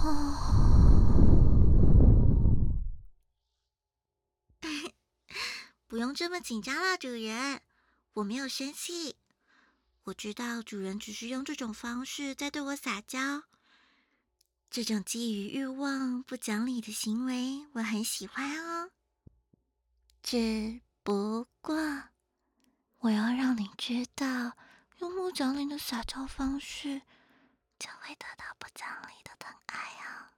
不用这么紧张啦，主人，我没有生气。我知道主人只是用这种方式在对我撒娇。这种基于欲望、不讲理的行为，我很喜欢哦。只不过，我要让你知道，用不讲理的撒娇方式，就会得到不讲理的疼爱啊。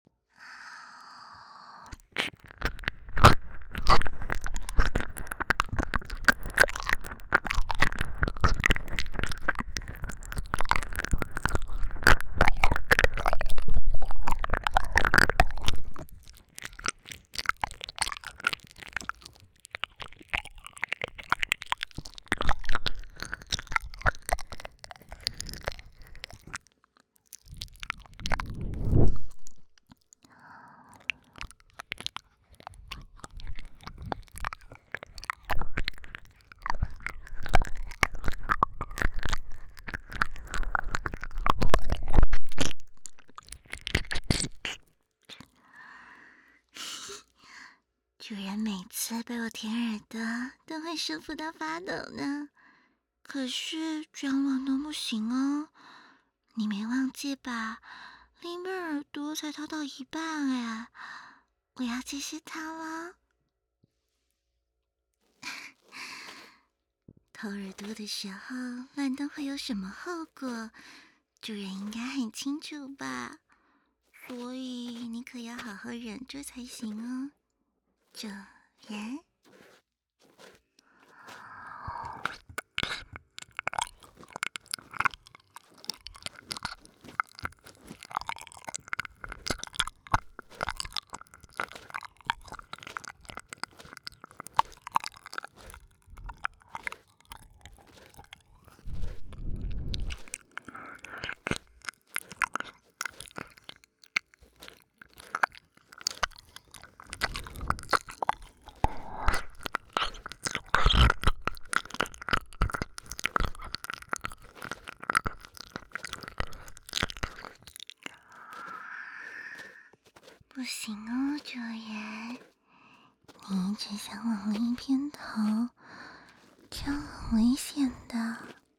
主人每次被我舔耳朵，都会舒服到发抖呢。可是这样乱动不行哦，你没忘记吧？林贝耳朵才掏到一半哎，我要继续掏了。掏耳朵的时候乱动会有什么后果？主人应该很清楚吧？所以你可要好好忍住才行哦。主人，不行哦，主人，你一直想往另一边逃，这样很危险的。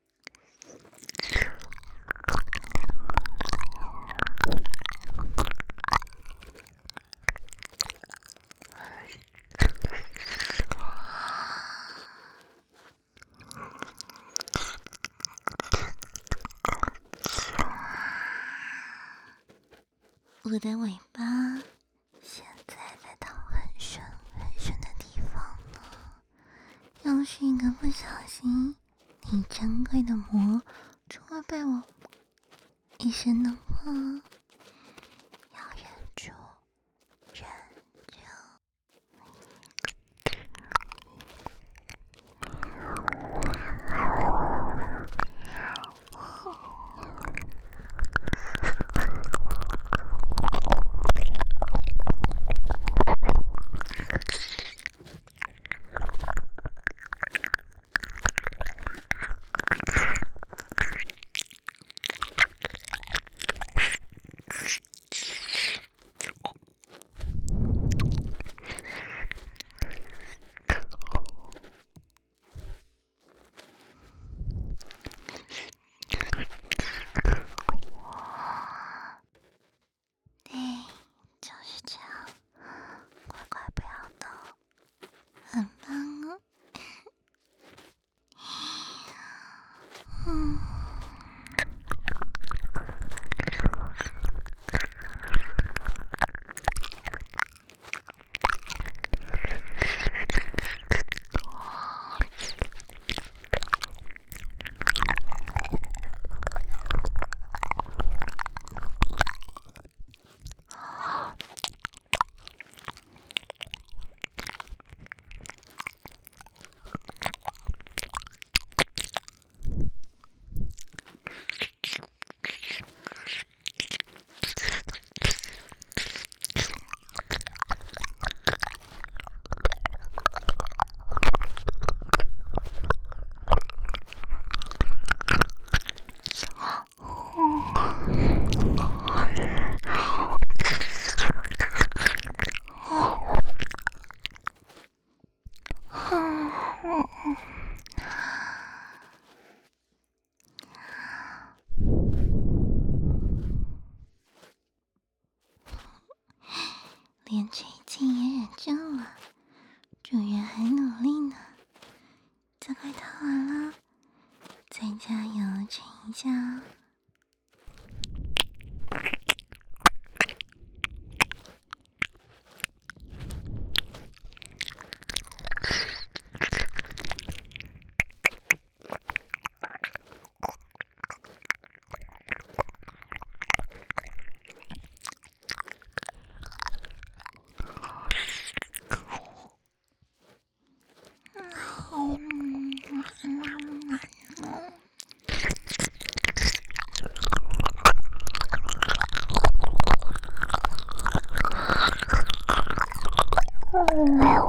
我的尾巴现在在躺很深很深的地方呢，要是一个不小心，你珍贵的膜就会被我一声的破，要忍住，忍住。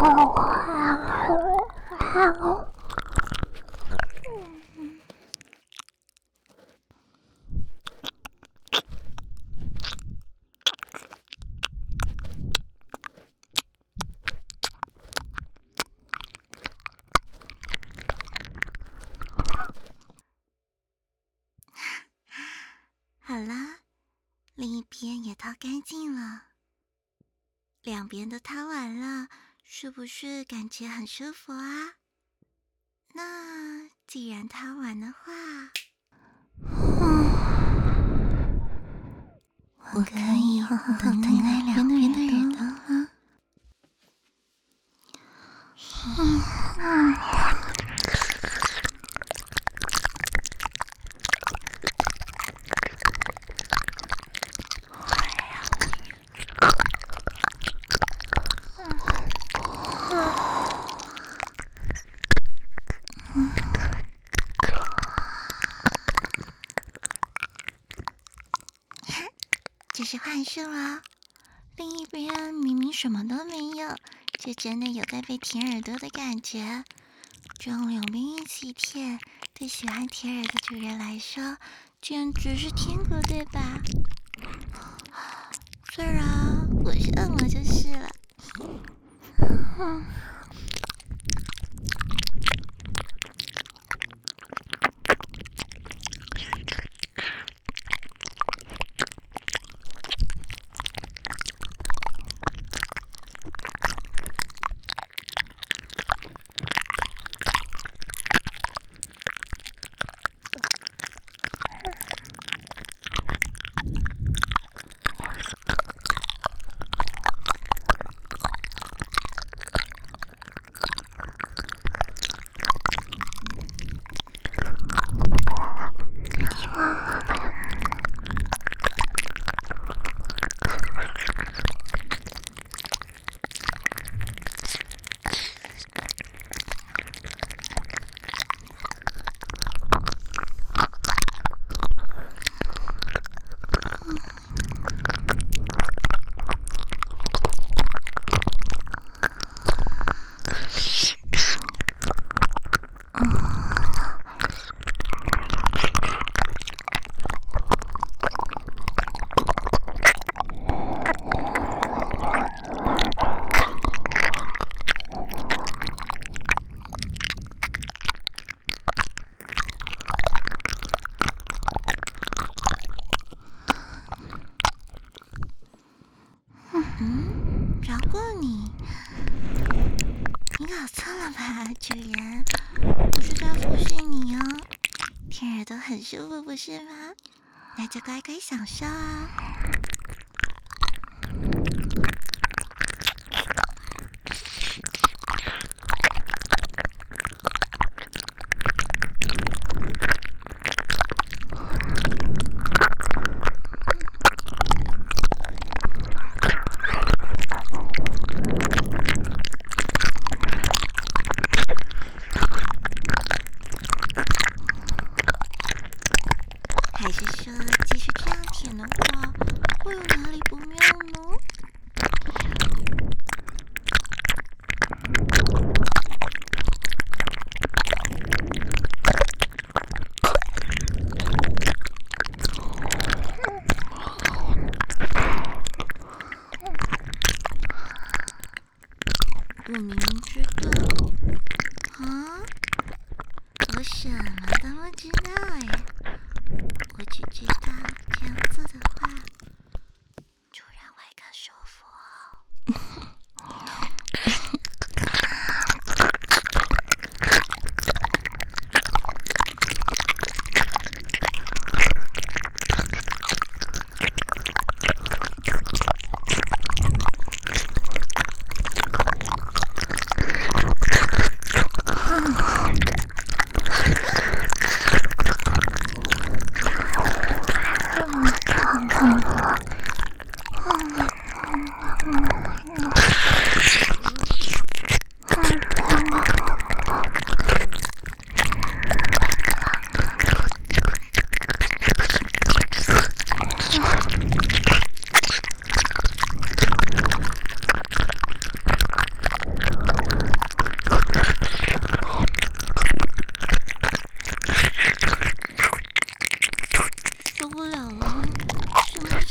好啦，另一边也掏干净了，两边都掏完了，是不是感觉很舒服啊？那既然掏完的话，我可以动你两边的耳朵啊。这是幻术啊！另一边明明什么都没有，却真的有在被舔耳朵的感觉。这样两边一起舔，对喜欢舔耳的主人来说，简直是天国，对吧？虽然我是恶魔就是了。饶过你？你搞错了吧，主人？我是在服侍你哦，舔耳朵很舒服，不是吗？那就乖乖享受啊！还是说，继续这样舔的话，会有哪里不妙呢？我明明知道，啊，我什么都不知道哎。我只知道这样做的话，主人会更舒服哦。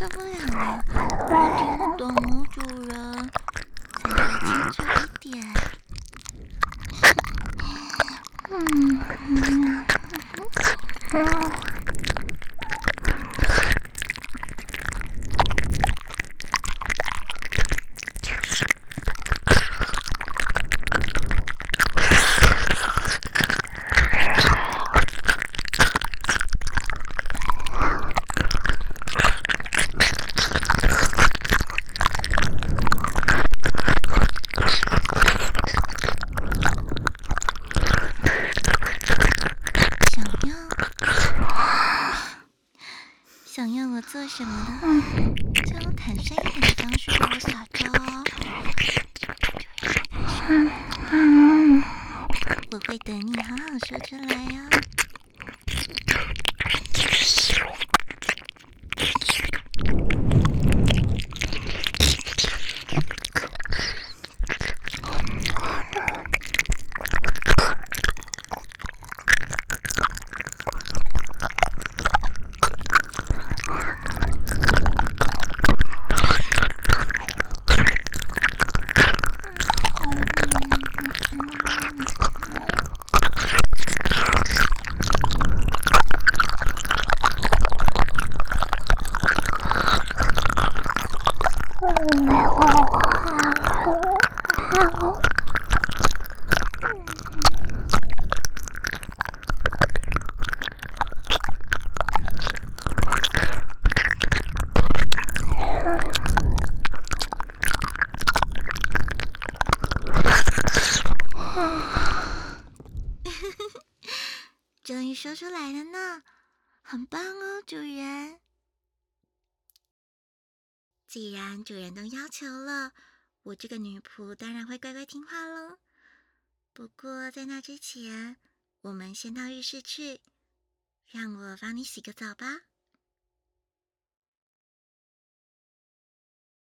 受不了了，我听不懂哦，主人，再说清楚一点。想要我做什么的话，就用坦率一点的方式对我撒娇哦。我会等你好好说出来哦。终于说出来了呢，很棒哦，主人。既然主人都要求了，我这个女仆当然会乖乖听话喽。不过在那之前，我们先到浴室去，让我帮你洗个澡吧。